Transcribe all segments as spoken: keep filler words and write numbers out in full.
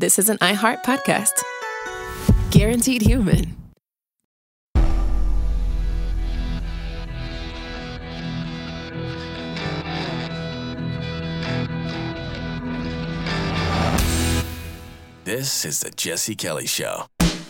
this is an iHeart podcast. Guaranteed Human. This is the Jesse Kelly Show.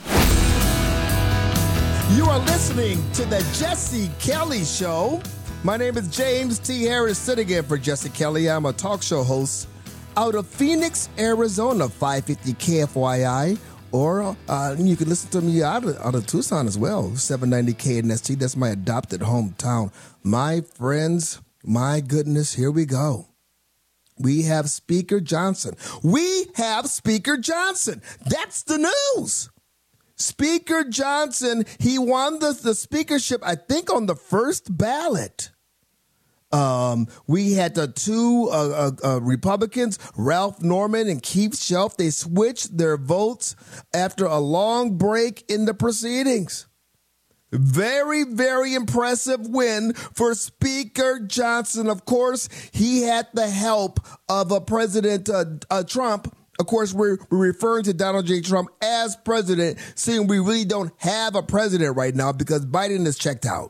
You are listening to the Jesse Kelly Show. My name is James T. Harris, sitting in for Jesse Kelly. I'm a talk show host out of Phoenix, Arizona, five fifty K F Y I. Or uh, you can listen to me out of, out of Tucson as well, seven ninety K N S T. That's my adopted hometown. My friends, my goodness, here we go. We have Speaker Johnson. We have Speaker Johnson. That's the news. Speaker Johnson, he won the, the speakership, I think, on the first ballot. Um, we had the two uh, uh, uh, Republicans, Ralph Norman and Keith Shelf. They switched their votes after a long break in the proceedings. Very, very impressive win for Speaker Johnson. Of course, he had the help of a President uh, uh, Trump. Of course, we're, we're referring to Donald J. Trump as president, seeing we really don't have a president right now because Biden is checked out.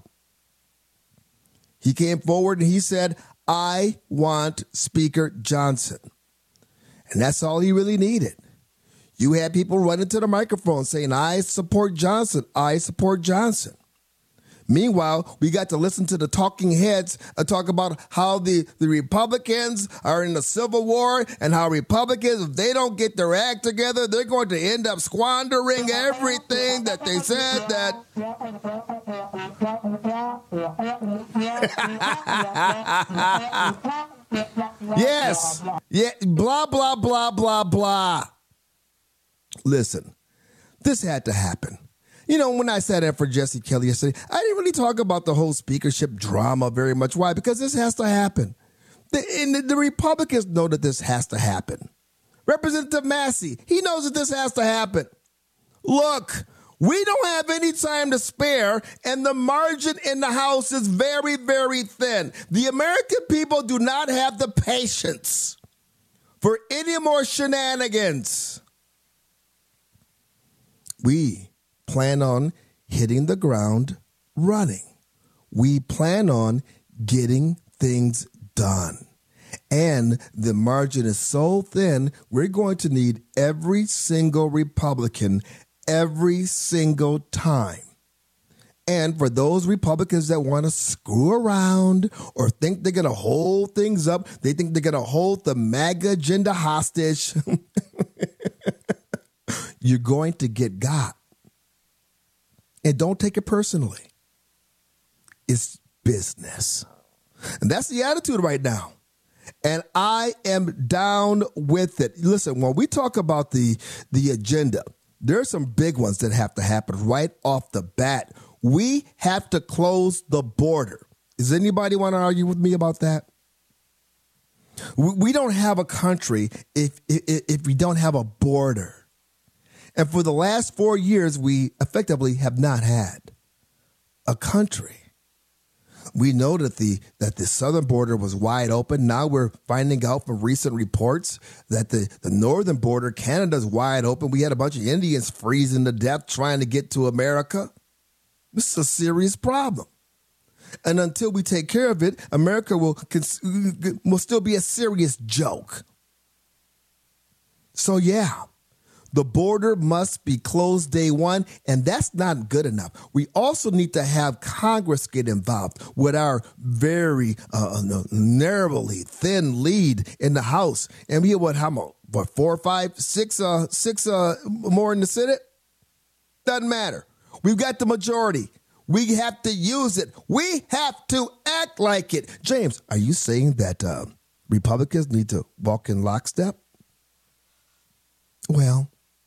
He came forward and he said, I want Speaker Johnson. And that's all he really needed. You had people running to the microphone saying, I support Johnson. I support Johnson. Meanwhile, we got to listen to the talking heads uh, talk about how the, the Republicans are in a civil war and how Republicans, if they don't get their act together, they're going to end up squandering everything that they said that. Yes. Yeah. Blah, blah, blah, blah, blah. Listen, this had to happen. You know, when I sat in for Jesse Kelly yesterday, I didn't really talk about the whole speakership drama very much. Why? Because this has to happen. The, and the, the Republicans know that this has to happen. Representative Massey, he knows that this has to happen. Look, we don't have any time to spare, and the margin in the House is very, very thin. The American people do not have the patience for any more shenanigans. We plan on hitting the ground running. We plan on getting things done. And the margin is so thin, we're going to need every single Republican every single time. And for those Republicans that want to screw around or think they're going to hold things up, they think they're going to hold the MAGA agenda hostage, you're going to get got. And don't take it personally. It's business. And that's the attitude right now. And I am down with it. Listen, when we talk about the, the agenda, there are some big ones that have to happen right off the bat. We have to close the border. Does anybody want to argue with me about that? We don't have a country if, if, if we don't have a border. And for the last four years, we effectively have not had a country. We know that the that the southern border was wide open. Now we're finding out from recent reports that the, the northern border, Canada's wide open. We had a bunch of Indians freezing to death trying to get to America. This is a serious problem. And until we take care of it, America will, will still be a serious joke. So, yeah. The border must be closed day one, and that's not good enough. We also need to have Congress get involved with our very uh, narrowly thin lead in the House. And we have what, how much? What, four, five, six, uh, six uh, more in the Senate? Doesn't matter. We've got the majority. We have to use it. We have to act like it. James, are you saying that uh, Republicans need to walk in lockstep? Well,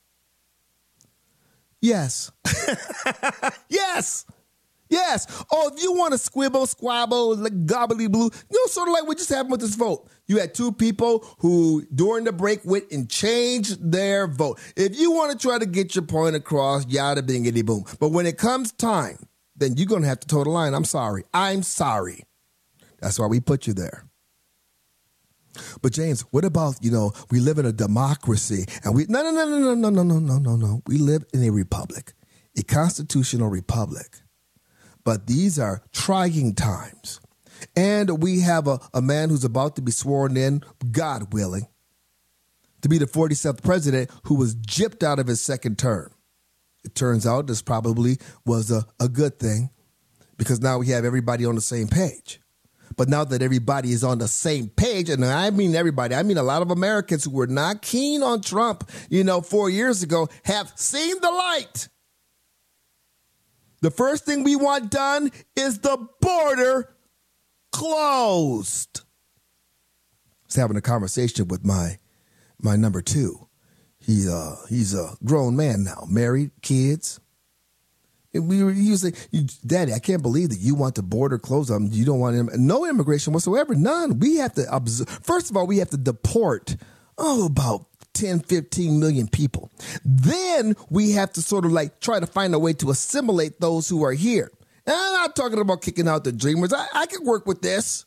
yes. Yes. Yes. Oh, if you want to squibble, squabble, like gobbly blue, you know, sort of like what just happened with this vote. You had two people who, during the break, went and changed their vote. If you want to try to get your point across, yada bingity boom. But when it comes time, then you're going to have to toe the line. I'm sorry. I'm sorry. That's why we put you there. But James, what about, you know, we live in a democracy and we, no, no, no, no, no, no, no, no, no, no. We live in a republic, a constitutional republic. But these are trying times. And we have a, a man who's about to be sworn in, God willing, to be the forty-seventh president who was gypped out of his second term. It turns out this probably was a, a good thing because now we have everybody on the same page. But now that everybody is on the same page, and I mean everybody, I mean a lot of Americans who were not keen on Trump, you know, four years ago have seen the light. The first thing we want done is the border closed. I was having a conversation with my my number two. He uh he's a grown man now, married, kids. And we were using, Daddy, I can't believe that you want the border closed. Um, you don't want im- no immigration whatsoever. None. We have to observe. First of all, we have to deport oh about ten, fifteen million people. Then we have to sort of like try to find a way to assimilate those who are here. And I'm not talking about kicking out the dreamers. I, I can work with this.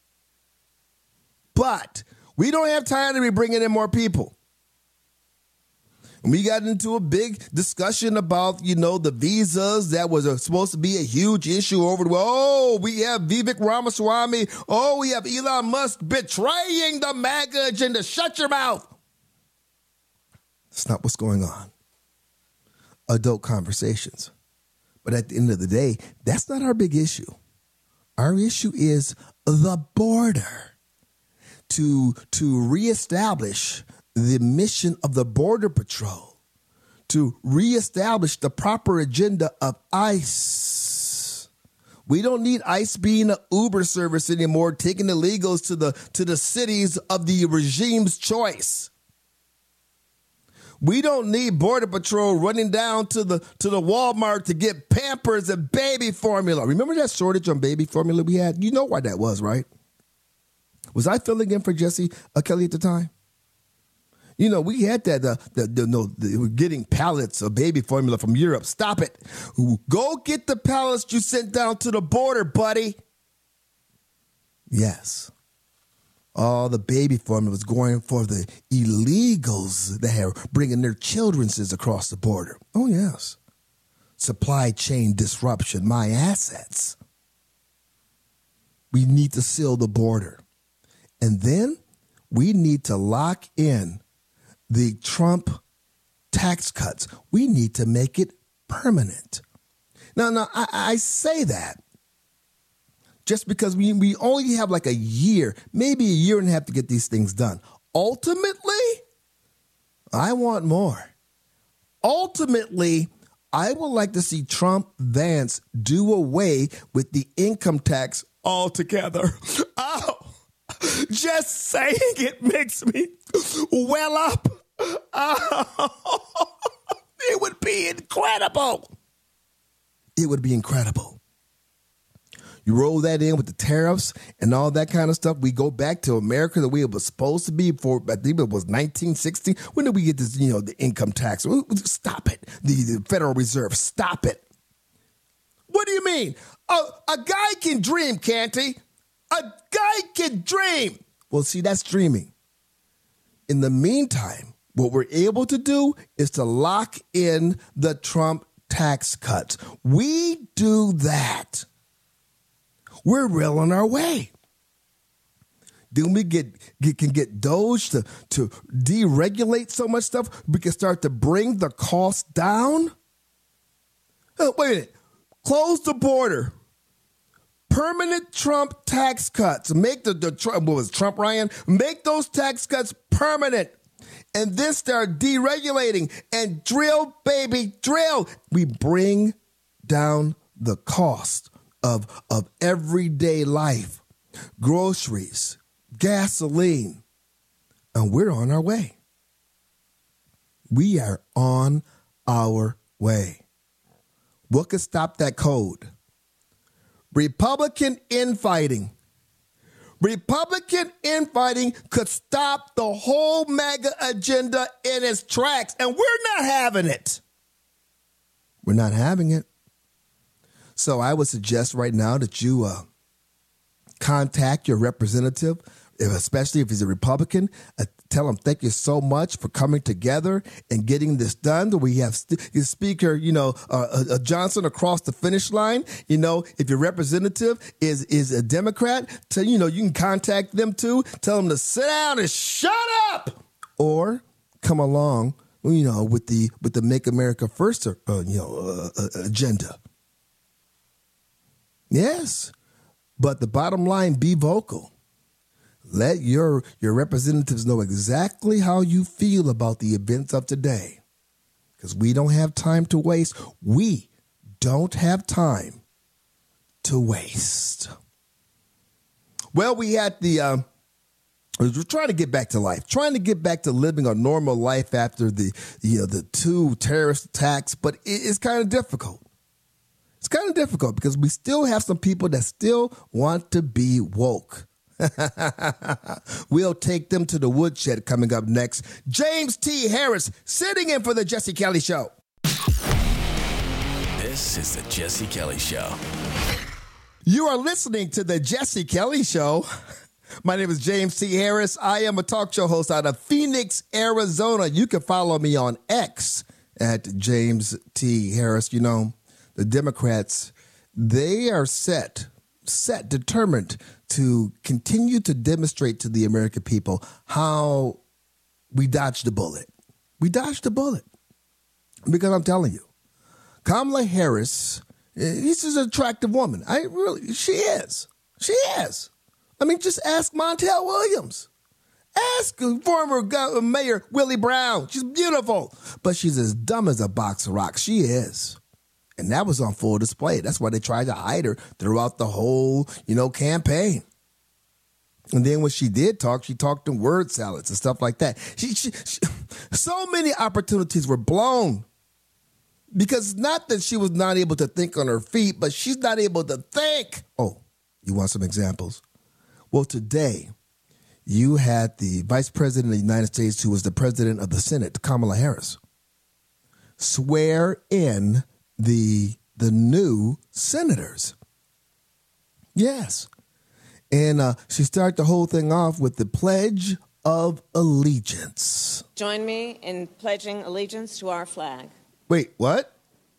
But we don't have time to be bringing in more people. And we got into a big discussion about, you know, the visas. That was a, supposed to be a huge issue over the, oh, we have Vivek Ramaswamy. Oh, we have Elon Musk betraying the MAGA agenda. Shut your mouth. That's not what's going on. Adult conversations. But at the end of the day, that's not our big issue. Our issue is the border. To, to reestablish the mission of the Border Patrol, to reestablish the proper agenda of ICE. We don't need ICE being an Uber service anymore, taking illegals to the to the cities of the regime's choice. We don't need Border Patrol running down to the to the Walmart to get Pampers and baby formula. Remember that shortage on baby formula we had? You know why that was, right? Was I filling in for Jesse uh, Kelly at the time? You know, we had that, uh, the, the, no, the, we're getting pallets of baby formula from Europe. Stop it. Go get the pallets you sent down to the border, buddy. Yes. All the baby formula was going for the illegals that are bringing their children's across the border. Oh, yes. Supply chain disruption, my assets. We need to seal the border. And then we need to lock in the Trump tax cuts. We need to make it permanent. Now, now I, I say that just because we, we only have like a year, maybe a year and a half to get these things done. Ultimately, I want more. Ultimately, I would like to see Trump Vance do away with the income tax altogether. Oh, just saying it makes me well up. Oh, it would be incredible. It would be incredible. You roll that in with the tariffs and all that kind of stuff. We go back to America the way it was supposed to be for, I think it was nineteen sixty. When did we get this, you know, the income tax? Stop it. The, the Federal Reserve, stop it. What do you mean? A, a guy can dream, can't he? A guy can dream. Well, see, that's dreaming. In the meantime, what we're able to do is to lock in the Trump tax cuts. We do that. We're well on our way. Then we get, get can get Doge to, to deregulate so much stuff. We can start to bring the cost down. Oh, wait a minute. Close the border. Permanent Trump tax cuts. Make the, the Trump, what was it, Trump, Ryan? Make those tax cuts permanent. And then start deregulating and drill, baby, drill. We bring down the cost of, of everyday life, groceries, gasoline, and we're on our way. We are on our way. What could stop that code? Republican infighting. Republican infighting could stop the whole MAGA agenda in its tracks, and we're not having it. We're not having it. So I would suggest right now that you uh, contact your representative, if, especially if he's a Republican, uh, tell him thank you so much for coming together and getting this done. We have st- his Speaker, you know, uh, uh, Johnson across the finish line. You know, if your representative is is a Democrat, tell, you know, you can contact them too. Tell them to sit down and shut up, or come along, you know, with the with the Make America First, uh, you know, uh, uh, agenda. Yes, but the bottom line: be vocal. Let your your representatives know exactly how you feel about the events of today, because we don't have time to waste. We don't have time to waste. Well, we had the. Uh, We're trying to get back to life, trying to get back to living a normal life after the, you know, the two terrorist attacks, but it's kind of difficult. It's kind of difficult because we still have some people that still want to be woke. We'll take them to the woodshed coming up next. James T. Harris sitting in for the Jesse Kelly Show. This is the Jesse Kelly Show. You are listening to the Jesse Kelly Show. My name is James T. Harris. I am a talk show host out of Phoenix, Arizona. You can follow me on X at James T. Harris. You know, the Democrats, they are set, set, determined to continue to demonstrate to the American people how we dodged the bullet. We dodged the bullet. Because I'm telling you, Kamala Harris, she's an attractive woman. I really, she is. She is. I mean, just ask Montel Williams. Ask former Mayor Willie Brown. She's beautiful, but she's as dumb as a box of rocks. She is. And that was on full display. That's why they tried to hide her throughout the whole, you know, campaign. And then when she did talk, she talked in word salads and stuff like that. She, she, she, so many opportunities were blown because it's not that she was not able to think on her feet, but she's not able to think. Oh, you want some examples? Well, today, you had the Vice President of the United States, who was the President of the Senate, Kamala Harris, swear in the the new senators. Yes. And uh, she started the whole thing off with the Pledge of Allegiance. Join me in pledging allegiance to our flag. Wait, what?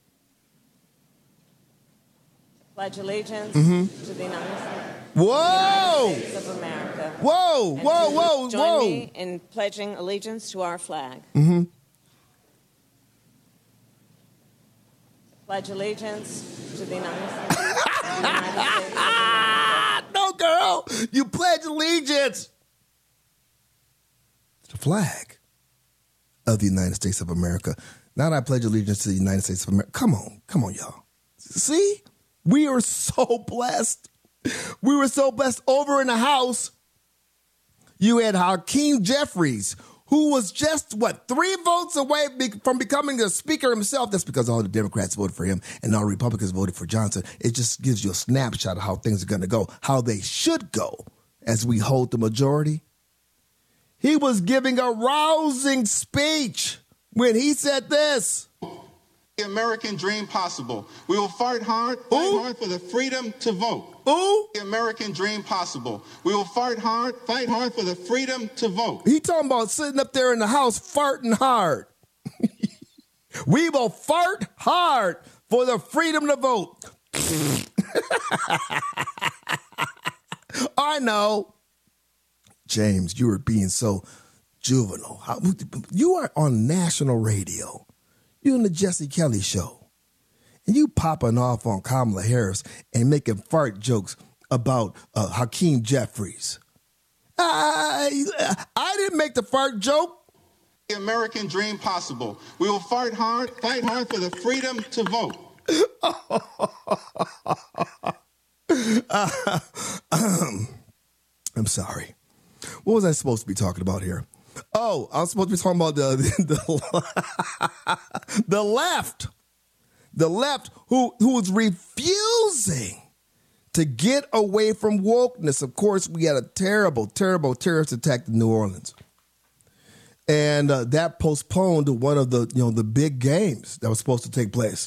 Pledge allegiance mm-hmm. to the United States. Whoa! United States of America. Whoa, And whoa, to whoa, join whoa. me in pledging allegiance to our flag. Mm-hmm. Pledge allegiance to the United States, the United States of America. No, girl, you pledge allegiance to the flag of the United States of America. Not I pledge allegiance to the United States of America. Come on, come on, y'all. See, we are so blessed. We were so blessed. Over in the House, you had Hakeem Jeffries, who was just, what, three votes away from becoming the Speaker himself. That's because all the Democrats voted for him and all Republicans voted for Johnson. It just gives you a snapshot of how things are going to go, how they should go as we hold the majority. He was giving a rousing speech when he said this. The American dream possible. We will fight hard, fight Ooh. hard for the freedom to vote. Ooh. The American dream possible. We will fight hard, fight hard for the freedom to vote. He talking about sitting up there in the House farting hard. We will fart hard for the freedom to vote. I know. James, you are being so juvenile. How, you are on national radio. You're on the Jesse Kelly Show. And you popping off on Kamala Harris and making fart jokes about uh, Hakeem Jeffries. I, I didn't make the fart joke. The American dream possible. We will fight hard, fight hard for the freedom to vote. uh, um, I'm sorry. What was I supposed to be talking about here? Oh, I was supposed to be talking about the the, the left. The left who who is refusing to get away from wokeness. Of course, we had a terrible, terrible terrorist attack in New Orleans. And uh, that postponed one of the, you know, the big games that was supposed to take place.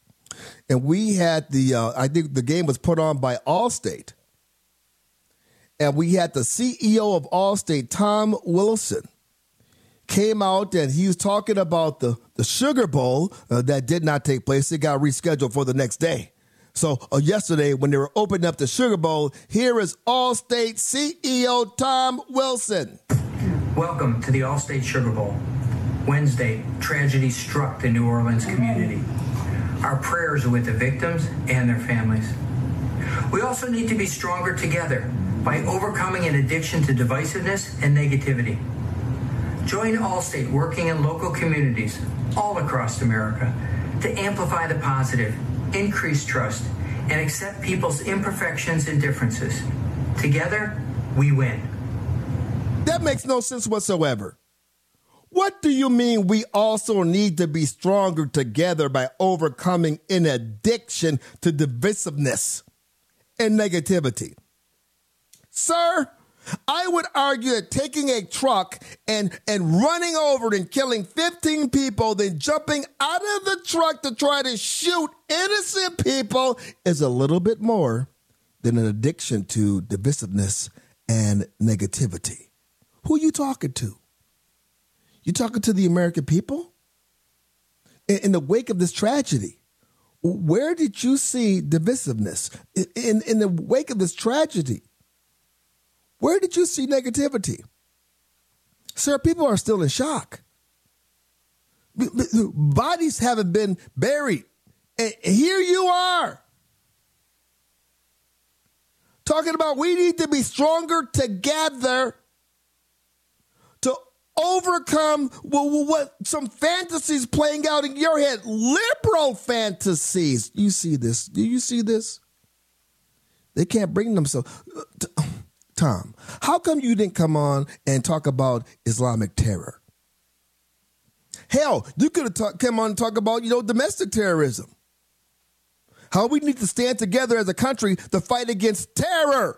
And we had the, uh, I think the game was put on by Allstate. and we had the C E O of Allstate, Tom Wilson, came out and he was talking about the, the Sugar Bowl uh, that did not take place. It got rescheduled for the next day. So uh, yesterday, when they were opening up the Sugar Bowl, here is Allstate C E O Tom Wilson. Welcome to the Allstate Sugar Bowl. Wednesday, tragedy struck the New Orleans community. Our prayers are with the victims and their families. We also need to be stronger together by overcoming an addiction to divisiveness and negativity. Join Allstate working in local communities all across America to amplify the positive, increase trust, and accept people's imperfections and differences. Together, we win. That makes no sense whatsoever. What do you mean we also need to be stronger together by overcoming an addiction to divisiveness and negativity? Sir, I would argue that taking a truck and, and running over and killing fifteen people, then jumping out of the truck to try to shoot innocent people is a little bit more than an addiction to divisiveness and negativity. Who are you talking to? You talking to the American people? In, in the wake of this tragedy, where did you see divisiveness? In, in, in the wake of this tragedy, where did you see negativity? Sir, people are still in shock. Bodies haven't been buried. And here you are talking about we need to be stronger together to overcome what, what some fantasies playing out in your head, liberal fantasies. You see this? Do you see this? They can't bring themselves. Tom, how come you didn't come on and talk about Islamic terror? Hell, you could have ta- come on and talk about, you know, domestic terrorism. How we need to stand together as a country to fight against terror.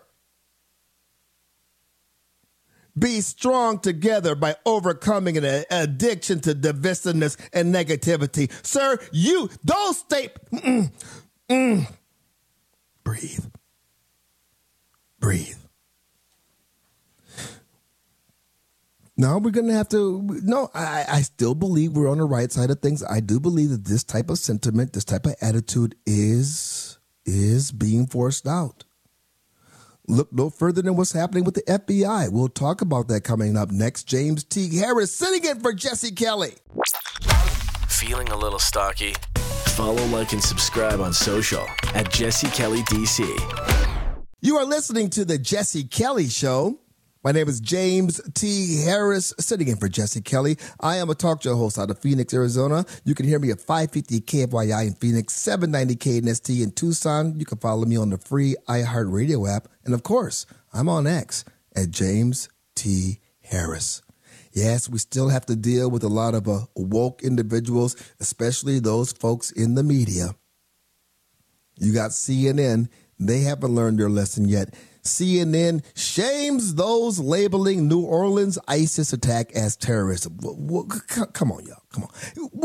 Be strong together by overcoming an addiction to divisiveness and negativity. Sir, you, those state... Mm, mm. Breathe. Breathe. No, we're going to have to, no, I, I still believe we're on the right side of things. I do believe that this type of sentiment, this type of attitude is, is being forced out. Look no further than what's happening with the F B I. We'll talk about that coming up next. James T. Harris sitting in for Jesse Kelly. Feeling a little stocky? Follow, like, and subscribe on social at Jesse Kelly D C. You are listening to the Jesse Kelly Show. My name is James T. Harris, sitting in for Jesse Kelly. I am a talk show host out of Phoenix, Arizona. You can hear me at five fifty K F Y I in Phoenix, seven ninety K N S T in Tucson. You can follow me on the free iHeartRadio app. And of course, I'm on X at James T. Harris. Yes, we still have to deal with a lot of uh, woke individuals, especially those folks in the media. You got C N N. They haven't learned their lesson yet. C N N shames those labeling New Orleans ISIS attack as terrorism. Come on, y'all. Come on.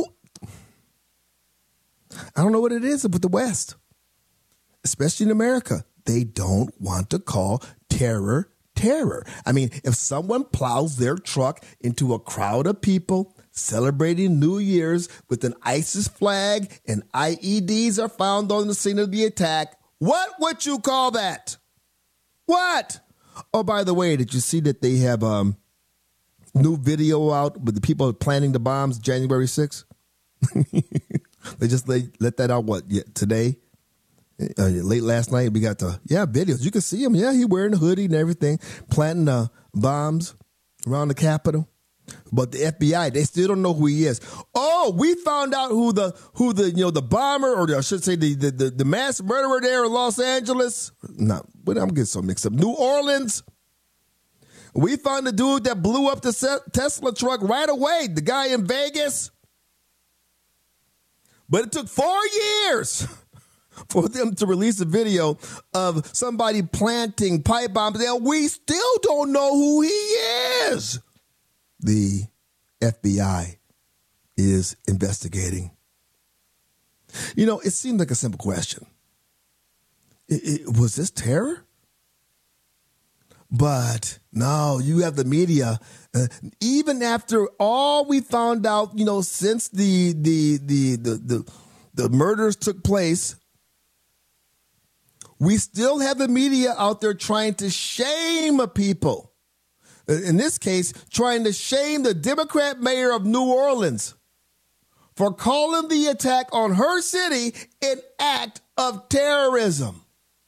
I don't know what it is with the West, especially in America. They don't want to call terror terror. I mean, if someone plows their truck into a crowd of people celebrating New Year's with an ISIS flag and I E Ds are found on the scene of the attack, what would you call that? What? Oh, by the way, did you see that they have um new video out with the people planning the bombs January sixth? They just let, let that out, what, yeah, today? Uh, late last night, we got the, yeah, videos. You can see him. Yeah, he wearing a hoodie and everything, planting uh, bombs around the Capitol. But the F B I, they still don't know who he is. Oh, we found out who the who the you know the bomber, or I should say the the, the, the mass murderer there in Los Angeles. No, but I'm getting so mixed up. New Orleans. We found the dude that blew up the Tesla truck right away. The guy in Vegas. But it took four years for them to release a video of somebody planting pipe bombs. And we still don't know who he is. The F B I is investigating. You know, it seemed like a simple question. It, it, was this terror? But no, you have the media. Uh, even after all we found out, you know, since the the the the the, the murders took place, we still have the media out there trying to shame people. In this case, trying to shame the Democrat mayor of New Orleans for calling the attack on her city an act of terrorism.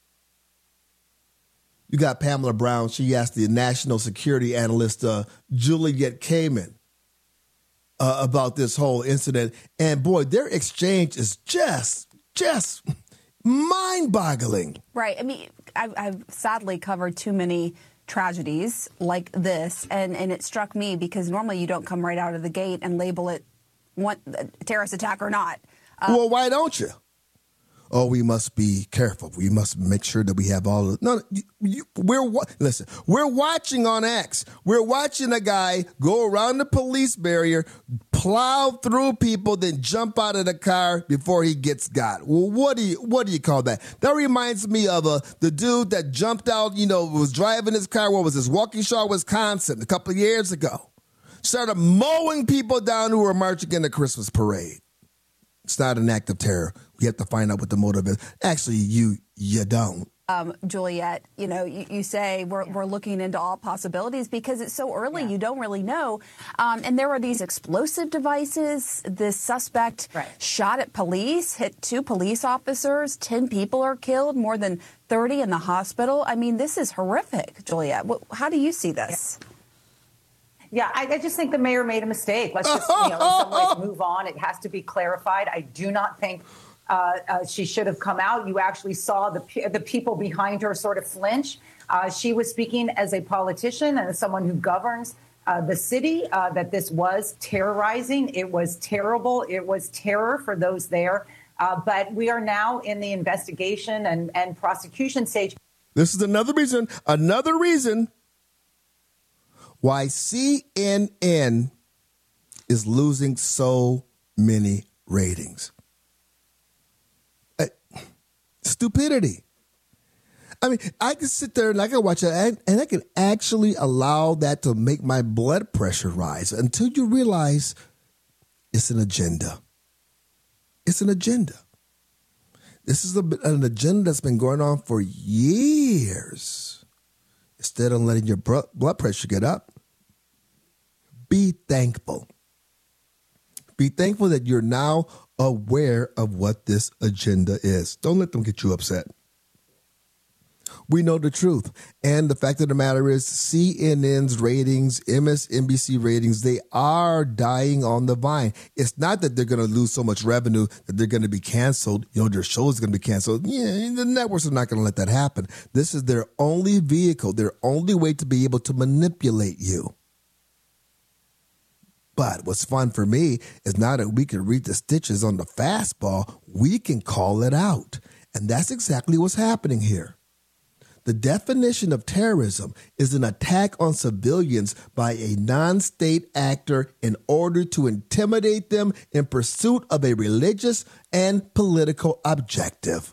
You got Pamela Brown. She asked the national security analyst, uh, Juliet Kamen, uh, about this whole incident. And boy, their exchange is just, just mind-boggling. Right. I mean, I've, I've sadly covered too many tragedies like this, and, and it struck me because normally you don't come right out of the gate and label it one terrorist attack or not. Uh, well, why don't you? Oh, we must be careful. We must make sure that we have all of no. You, you, we're listen. We're watching on X. We're watching a guy go around the police barrier, plow through people, then jump out of the car before he gets got. Well, what do you what do you call that? That reminds me of uh, the dude that jumped out. You know, was driving his car. What was this? Waukesha, Wisconsin, a couple of years ago. Started mowing people down who were marching in the Christmas parade. It's not an act of terror. We have to find out what the motive is. Actually, you you don't. Um, Juliet, you know, you, you say we're, we're looking into all possibilities because it's so early. Yeah. You don't really know. Um, and there were these explosive devices. This suspect right. shot at police, hit two police officers. Ten people are killed, more than thirty in the hospital. I mean, this is horrific, Juliet. What, how do you see this? Yeah. Yeah, I, I just think the mayor made a mistake. Let's just, you know, in some ways move on. It has to be clarified. I do not think uh, uh, she should have come out. You actually saw the the people behind her sort of flinch. Uh, she was speaking as a politician and as someone who governs uh, the city, uh, that this was terrorizing. It was terrible. It was terror for those there. Uh, but we are now in the investigation and, and prosecution stage. This is another reason, another reason why C N N is losing so many ratings. Uh, stupidity. I mean, I can sit there and I can watch it and, and I can actually allow that to make my blood pressure rise until you realize it's an agenda. It's an agenda. This is a, an agenda that's been going on for years. Instead of letting your blood pressure get up, be thankful. Be thankful that you're now aware of what this agenda is. Don't let them get you upset. We know the truth. And the fact of the matter is C N N's ratings, M S N B C ratings, they are dying on the vine. It's not that they're going to lose so much revenue that they're going to be canceled. You know, their shows are going to be canceled. Yeah, the networks are not going to let that happen. This is their only vehicle, their only way to be able to manipulate you. But what's fun for me is now that we can read the stitches on the fastball, we can call it out. And that's exactly what's happening here. The definition of terrorism is an attack on civilians by a non-state actor in order to intimidate them in pursuit of a religious and political objective.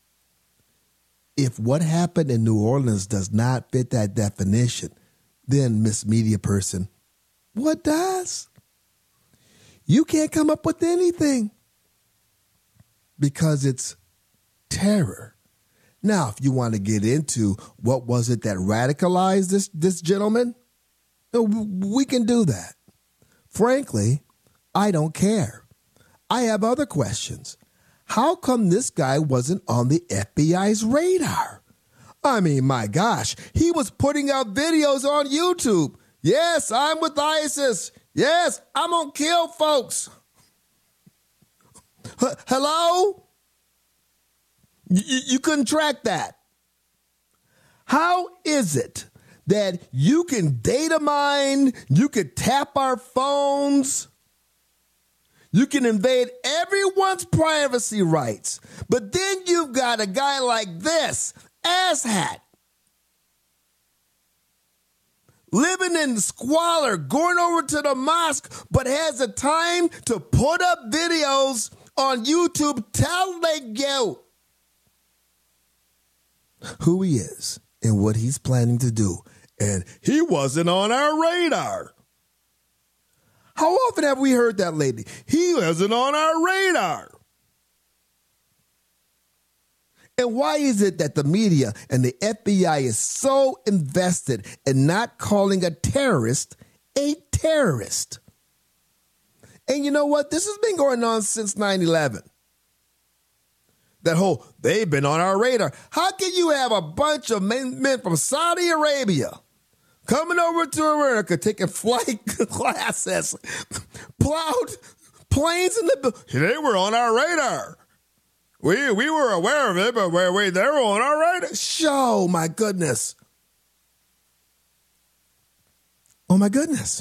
If what happened in New Orleans does not fit that definition, then, Miss Media Person, what does? You can't come up with anything because it's terror. Now, if you want to get into what was it that radicalized this, this gentleman, we can do that. Frankly, I don't care. I have other questions. How come this guy wasn't on the F B I's radar? I mean, my gosh, he was putting out videos on YouTube. Yes, I'm with ISIS. Yes, I'm going to kill folks. H- Hello? You, you couldn't track that. How is it that you can data mine, you can tap our phones, you can invade everyone's privacy rights, but then you've got a guy like this, asshat, living in squalor, going over to the mosque, but has the time to put up videos on YouTube telling you who he is and what he's planning to do. And he wasn't on our radar. How often have we heard that lately? He wasn't on our radar. And why is it that the media and the F B I is so invested in not calling a terrorist a terrorist? And you know what? This has been going on since nine eleven. That whole, they've been on our radar. How can you have a bunch of men, men from Saudi Arabia coming over to America, taking flight classes, plowed planes in the, they were on our radar. We we were aware of it, but we, we, they were on our radar. Show, my goodness. Oh, my goodness.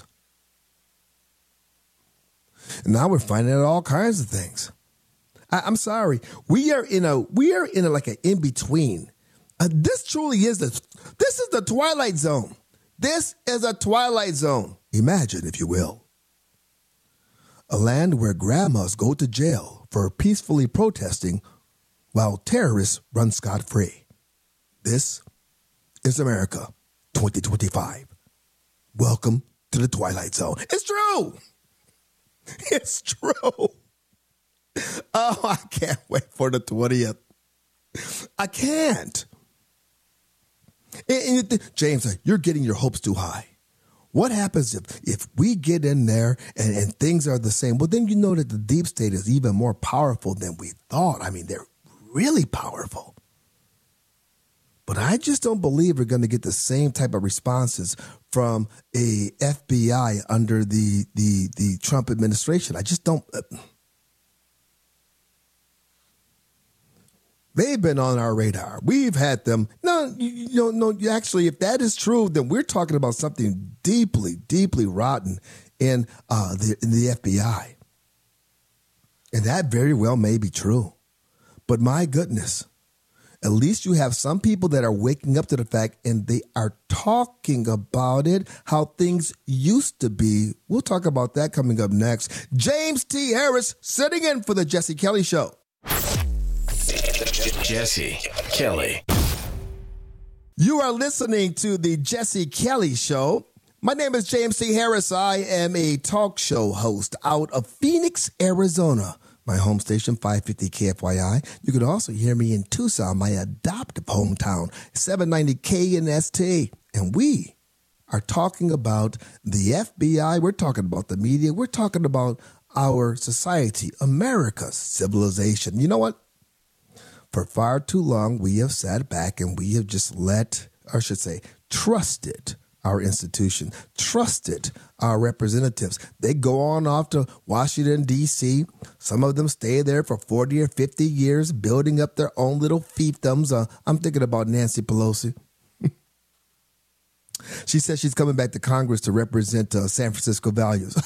And now we're finding out all kinds of things. I, I'm sorry. We are in a, we are in a, like an in-between. Uh, this truly is the, this is the Twilight Zone. This is a Twilight Zone. Imagine, if you will, a land where grandmas go to jail for peacefully protesting while terrorists run scot-free. This is America twenty twenty-five. Welcome to the Twilight Zone. It's true. It's true. Oh, I can't wait for the twentieth. I can't. And, and you th- James, you're getting your hopes too high. What happens if, if we get in there and, and things are the same? Well, then you know that the deep state is even more powerful than we thought. I mean, they're really powerful. But I just don't believe we're going to get the same type of responses from a F B I under the the, the Trump administration. I just don't. Uh, They've been on our radar. We've had them. No, you know, no. Actually, if that is true, then we're talking about something deeply, deeply rotten in uh, the in the F B I, and that very well may be true. But my goodness, at least you have some people that are waking up to the fact, and they are talking about it, how things used to be. We'll talk about that coming up next. James T. Harris sitting in for the Jesse Kelly Show. Jesse Kelly. You are listening to the Jesse Kelly Show. My name is James T. Harris. I am a talk show host out of Phoenix, Arizona. My home station, five fifty K F Y I. You can also hear me in Tucson, my adoptive hometown, seven ninety K N S T. And we are talking about the F B I. We're talking about the media. We're talking about our society, America's civilization. You know what? For far too long, we have sat back and we have just let, or I should say, trusted our institution, trusted our representatives. They go on off to Washington, D C. Some of them stay there for forty or fifty years, building up their own little fiefdoms. Uh, I'm thinking about Nancy Pelosi. She says she's coming back to Congress to represent uh, San Francisco values.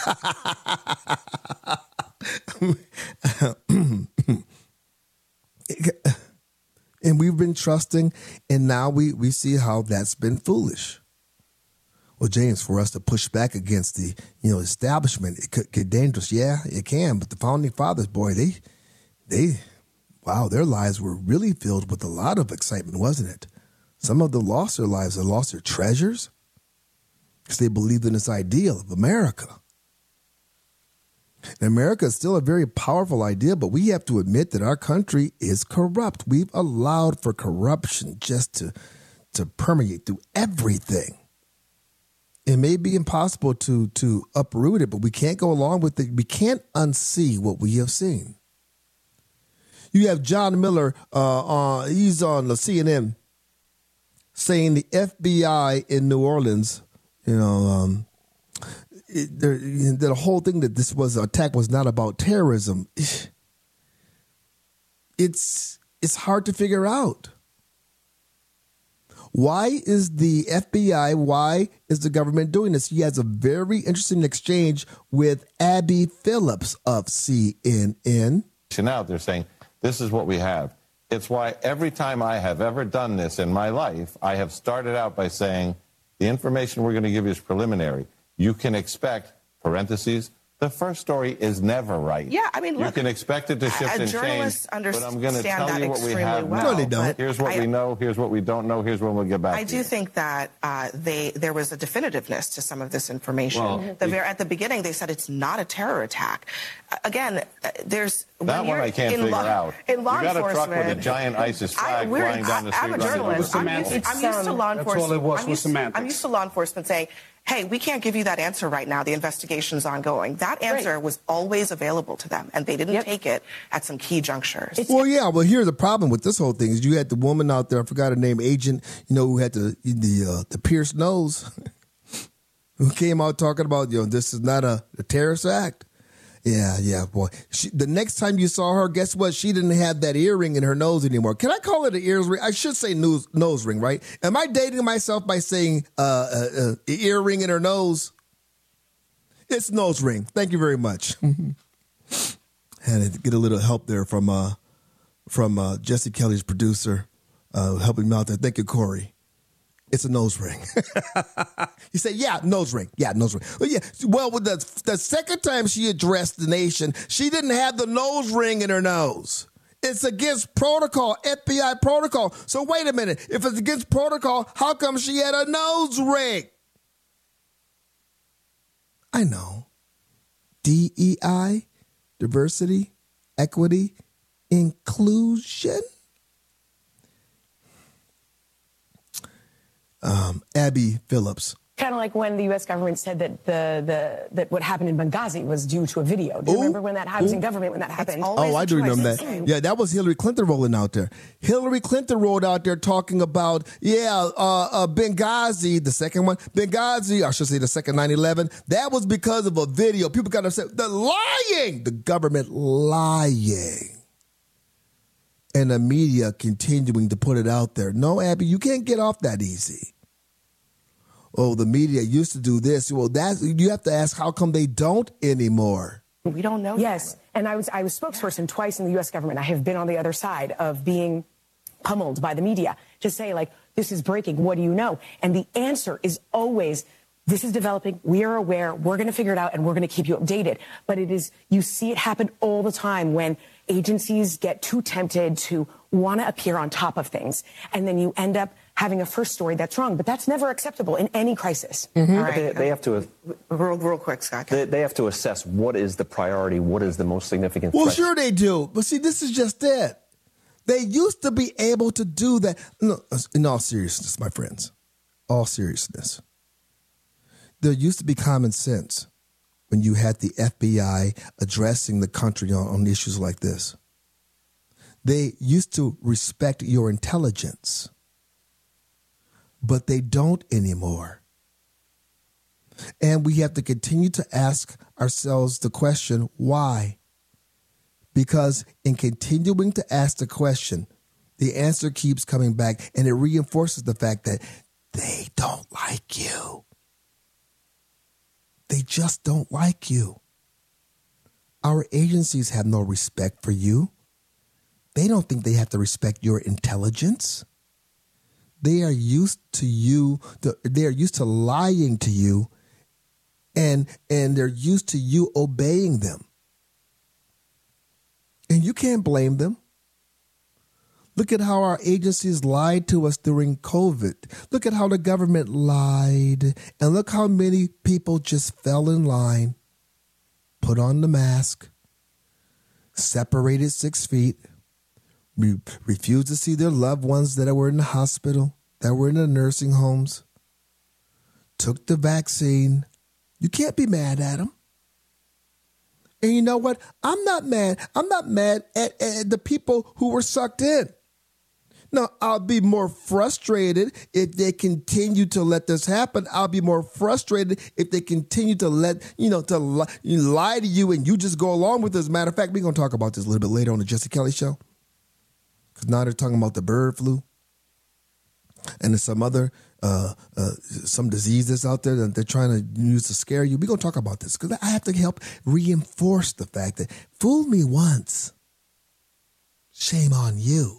And we've been trusting, and now we, we see how that's been foolish. Well, James, for us to push back against the, you know, establishment, it could get dangerous. Yeah, it can. But the founding fathers, boy, they, they, wow, their lives were really filled with a lot of excitement, wasn't it? Some of them lost their lives. They lost their treasures because they believed in this ideal of America. And America is still a very powerful idea, but we have to admit that our country is corrupt. We've allowed for corruption just to, to permeate through everything. It may be impossible to, to uproot it, but we can't go along with it. We can't unsee what we have seen. You have John Miller, uh, on, he's on the C N N, saying the F B I in New Orleans, you know, um, It, there, the whole thing that this was attack was not about terrorism. It's it's hard to figure out. Why is the F B I, why is the government doing this? He has a very interesting exchange with Abby Phillips of C N N. Out there saying, this is what we have. It's why every time I have ever done this in my life, I have started out by saying, the information we're going to give you is preliminary. You can expect, parentheses, The first story is never right. Yeah, I mean, look, you can expect it to shift a and journalist change, but I'm going to understand tell that you what we extremely have well. now. No, they don't. Here's what I- we know. Here's what we don't know. Here's when we'll get back I to do you. think that uh, they there was a definitiveness to some of this information. Well, the very, at the beginning, they said it's not a terror attack. Uh, again, uh, there's That when one you're I can't in figure law, out. In law you got a truck with a enforcement, giant ISIS flag I, we're- flying down the I- street. I'm a running journalist. around. I'm used, semantics. I'm used to law That's all enforcement. it was, I'm was used, semantics. I'm used to law enforcement saying, hey, we can't give you that answer right now. The investigation's ongoing. That answer Right. was always available to them, and they didn't Yep. take it at some key junctures. Well, yeah. Well, here's the problem with this whole thing: is you had the woman out there. I forgot her name, Agent. You know, who had the the uh, the pierced nose, who came out talking about, you know, this is not a, a terrorist act. Yeah, yeah, boy. She, the next time you saw her, guess what? She didn't have that earring in her nose anymore. Can I call it an ears ring? I should say nose, nose ring, right? Am I dating myself by saying uh, uh, uh, earring in her nose? It's nose ring. Thank you very much. Had to get a little help there from uh, from uh, Jesse Kelly's producer, uh, helping me out there. Thank you, Corey. It's a nose ring. You say, yeah, nose ring. Yeah, nose ring. Well, yeah. Well, with the, the second time she addressed the nation, she didn't have the nose ring in her nose. It's against protocol, F B I protocol. So wait a minute. If it's against protocol, how come she had a nose ring? I know. D E I, diversity, equity, inclusion. Um, Abby Phillips. Kind of like when the U S government said that the, the that what happened in Benghazi was due to a video. Do you Ooh, remember when that happened ooh. in government when that happened? Oh, I do remember that. Yeah, that was Hillary Clinton rolling out there. Hillary Clinton rolled out there talking about, yeah, uh, uh, Benghazi, the second one, Benghazi, I should say the second nine eleven. That was because of a video. People got upset. The lying, the government lying. And the media continuing to put it out there. No, Abby, you can't get off that easy. Oh, the media used to do this. Well, that's, you have to ask, how come they don't anymore? We don't know. Yes, and I was I was spokesperson twice in the U S government. I have been on the other side of being pummeled by the media to say, like, this is breaking. What do you know? And the answer is always, this is developing. We are aware. We're going to figure it out, and we're going to keep you updated. But it is, you see it happen all the time when agencies get too tempted to want to appear on top of things, and then you end up having a first story that's wrong. But that's never acceptable in any crisis. Mm-hmm. All right. They, they have to real, real quick, Scott. They, they have to assess what is the priority, what is the most significant Well, threat. sure they do. But see, this is just it. They used to be able to do that. No, in all seriousness, my friends, all seriousness, there used to be common sense when you had the F B I addressing the country on, on issues like this. They used to respect your intelligence, but they don't anymore. And we have to continue to ask ourselves the question, why? Because in continuing to ask the question, the answer keeps coming back, and it reinforces the fact that they don't like you. They just don't like you. Our agencies have no respect for you. They don't think they have to respect your intelligence. They are used to you. They are used to lying to you, and and they're used to you obeying them. And you can't blame them. Look at how our agencies lied to us during COVID. Look at how the government lied. And look how many people just fell in line, put on the mask, separated six feet, re- refused to see their loved ones that were in the hospital, that were in the nursing homes, took the vaccine. You can't be mad at them. And you know what? I'm not mad. I'm not mad at, at the people who were sucked in. Now, I'll be more frustrated if they continue to let this happen. I'll be more frustrated if they continue to let, you know, to li- you lie to you and you just go along with this. Matter of fact, we're going to talk about this a little bit later on the Jesse Kelly Show. Because now they're talking about the bird flu. And there's some other, uh, uh, some diseases out there that they're trying to use to scare you. We're going to talk about this because I have to help reinforce the fact that fool me once, shame on you.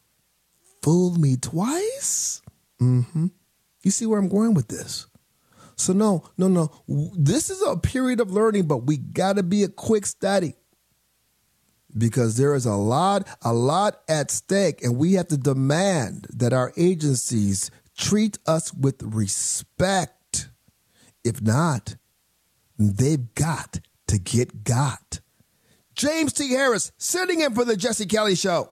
Fooled me twice? Mm-hmm. You see where I'm going with this. So no, no, no. This is a period of learning, but we got to be a quick study because there is a lot, a lot at stake, and we have to demand that our agencies treat us with respect. If not, they've got to get got. James T. Harris, sitting in for the Jesse Kelly Show.